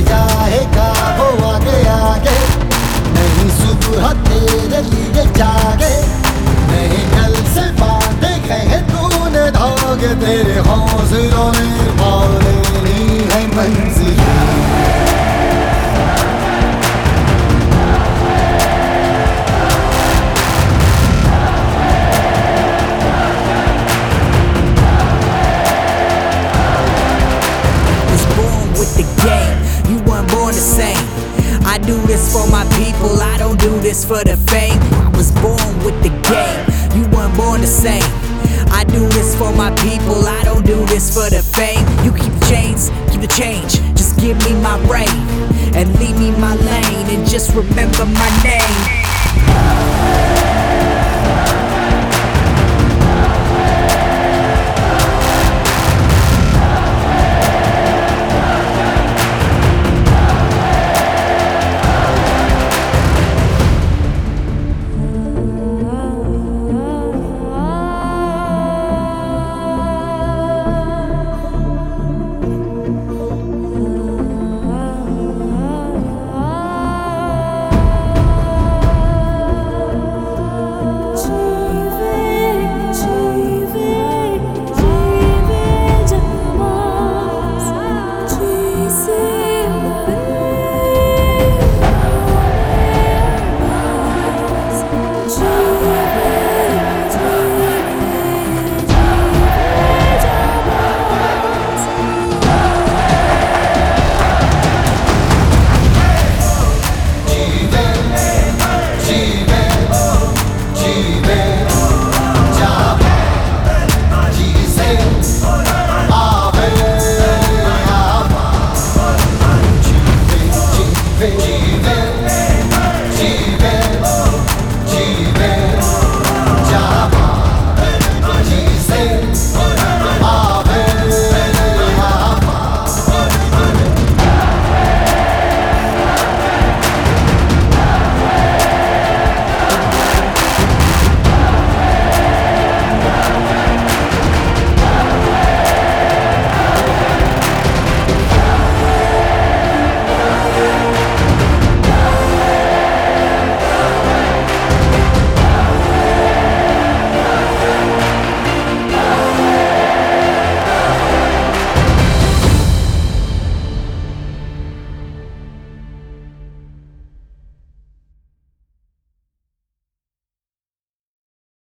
जाएगा वो आगे आगे, नहीं सुबह तेरे लिए जागे, नहीं कल से बातें कहे तूने धागे, तेरे हौसलों ने पालेनी है मंजिल। With the game, you weren't born the same. I do this for my people, I don't do this for the fame. I was born with the game, you weren't born the same. I do this for my people, I don't do this for the fame. You keep the chains, keep the change, just give me my reign and leave me my lane and just remember my name.